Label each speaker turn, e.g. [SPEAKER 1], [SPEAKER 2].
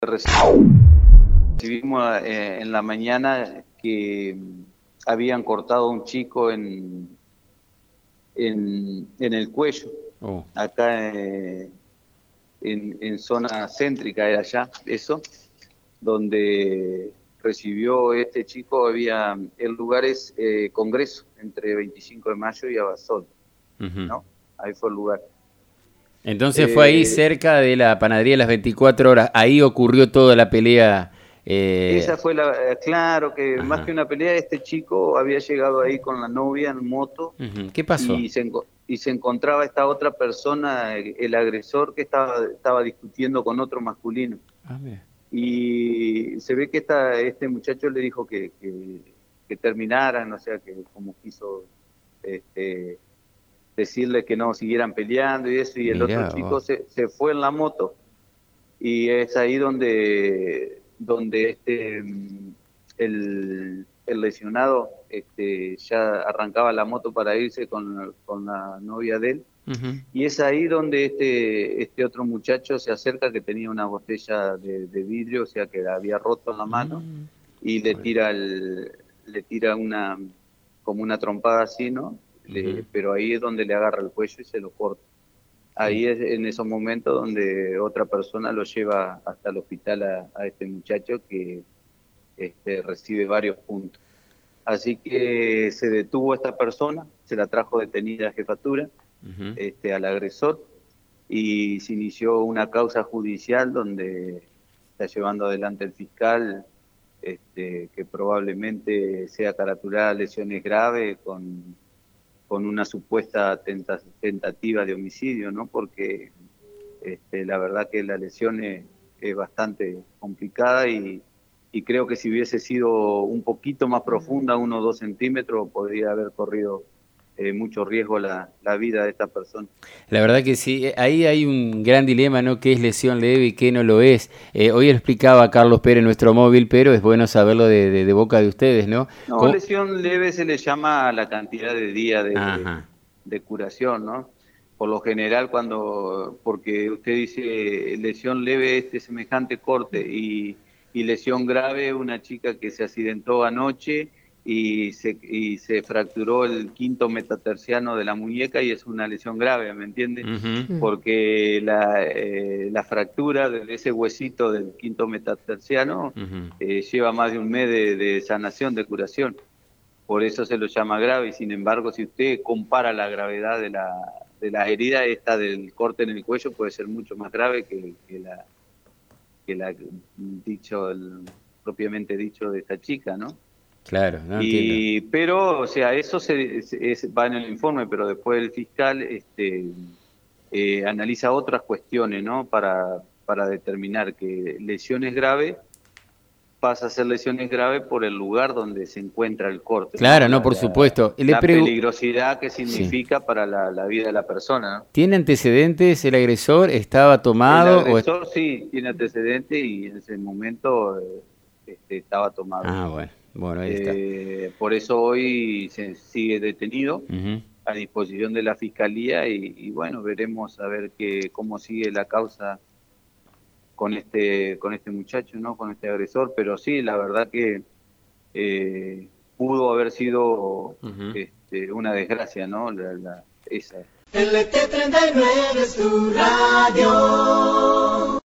[SPEAKER 1] Recibimos en la mañana que habían cortado a un chico en el cuello, acá en zona céntrica era allá, eso, donde recibió este chico. El lugar es Congreso, entre 25 de mayo y Abasol, ¿no? Ahí fue el lugar.
[SPEAKER 2] Entonces fue ahí cerca de la panadería de las 24 horas, ahí ocurrió toda la pelea.
[SPEAKER 1] Esa fue claro que más que una pelea, este chico había llegado ahí con la novia en moto.
[SPEAKER 2] ¿Qué pasó?
[SPEAKER 1] Y se encontraba esta otra persona, el agresor, que estaba discutiendo con otro masculino. Y se ve que este muchacho le dijo que terminaran, o sea, que como quiso decirle que no siguieran peleando y eso, y el otro chico se fue en la moto, y es ahí donde el lesionado ya arrancaba la moto para irse con la novia de él. Y es ahí donde este otro muchacho se acerca, que tenía una botella de vidrio, o sea que la había roto en la mano, y le tira como una trompada así, ¿no? Pero ahí es donde le agarra el cuello y se lo corta. Ahí es en esos momentos donde otra persona lo lleva hasta el hospital a este muchacho, que recibe varios puntos. Así que se detuvo a esta persona, se la trajo detenida a jefatura, al agresor, y se inició una causa judicial donde está llevando adelante el fiscal, que probablemente sea caraturada lesiones graves con una supuesta tentativa de homicidio, ¿no? Porque la verdad que la lesión es bastante complicada, y creo que si hubiese sido un poquito más profunda, 1 o 2 centímetros, podría haber corrido mucho riesgo la vida de esta persona.
[SPEAKER 2] La verdad que sí, ahí hay un gran dilema, ¿no? ¿Qué es lesión leve y qué no lo es? Hoy lo explicaba Carlos Pérez, nuestro móvil, pero es bueno saberlo de boca de ustedes, ¿no?
[SPEAKER 1] No, lesión leve se le llama a la cantidad de días de curación, ¿no? Por lo general, porque usted dice lesión leve, semejante corte, y lesión grave, una chica que se accidentó anoche y se fracturó el quinto metatarsiano de la muñeca, y es una lesión grave, ¿me entiende? Porque la fractura de ese huesito del quinto metatarsiano lleva más de un mes de sanación, de curación. Por eso se lo llama grave. Y sin embargo, si usted compara la gravedad de la herida, esta del corte en el cuello puede ser mucho más grave que propiamente dicho de esta chica, ¿no?
[SPEAKER 2] Claro, no entiendo.
[SPEAKER 1] Pero, o sea, eso va en el informe, pero después el fiscal analiza otras cuestiones, ¿no? Para determinar que lesiones graves pasa a ser lesiones graves por el lugar donde se encuentra el corte.
[SPEAKER 2] Claro, no, por supuesto.
[SPEAKER 1] La peligrosidad que significa para la vida de la persona, ¿no?
[SPEAKER 2] ¿Tiene antecedentes el agresor? ¿Estaba tomado?
[SPEAKER 1] El agresor sí tiene antecedentes, y en ese momento estaba tomado.
[SPEAKER 2] Bueno, ahí está.
[SPEAKER 1] Por eso hoy se sigue detenido a disposición de la Fiscalía, y bueno, veremos a ver cómo sigue la causa con este muchacho, ¿no? Con este agresor. Pero sí, la verdad que pudo haber sido una desgracia, ¿no? Esa.
[SPEAKER 3] LT39 es tu radio.